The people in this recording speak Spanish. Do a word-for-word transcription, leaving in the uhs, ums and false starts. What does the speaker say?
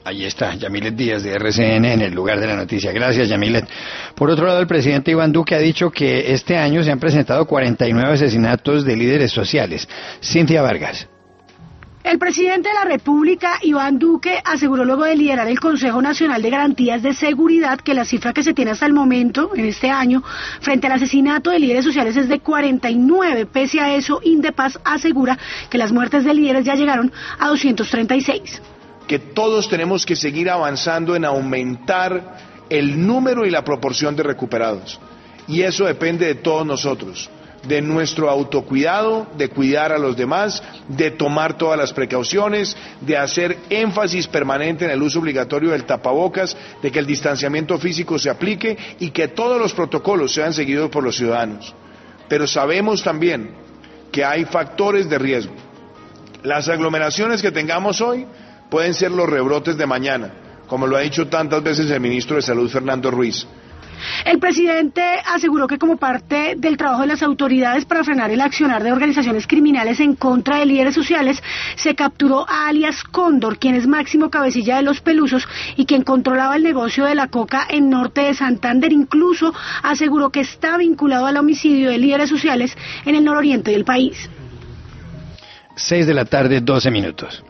Ahí está, Yamilet Díaz de R C N en el lugar de la noticia. Gracias, Yamilet. Por otro lado, el presidente Iván Duque ha dicho que este año se han presentado cuarenta y nueve asesinatos de líderes sociales. Cintia Vargas. El presidente de la República, Iván Duque, aseguró luego de liderar el Consejo Nacional de Garantías de Seguridad que la cifra que se tiene hasta el momento, en este año, frente al asesinato de líderes sociales es de cuarenta y nueve. Pese a eso, Indepaz asegura que las muertes de líderes ya llegaron a doscientos treinta y seis. Que todos tenemos que seguir avanzando en aumentar el número y la proporción de recuperados. Y eso depende de todos nosotros, de nuestro autocuidado, de cuidar a los demás, de tomar todas las precauciones, de hacer énfasis permanente en el uso obligatorio del tapabocas, de que el distanciamiento físico se aplique y que todos los protocolos sean seguidos por los ciudadanos. Pero sabemos también que hay factores de riesgo. Las aglomeraciones que tengamos hoy pueden ser los rebrotes de mañana, como lo ha dicho tantas veces el ministro de Salud, Fernando Ruiz. El presidente aseguró que como parte del trabajo de las autoridades para frenar el accionar de organizaciones criminales en contra de líderes sociales, se capturó a alias Cóndor, quien es máximo cabecilla de Los Pelusos y quien controlaba el negocio de la coca en norte de Santander. Incluso aseguró que está vinculado al homicidio de líderes sociales en el nororiente del país. Seis de la tarde, doce minutos.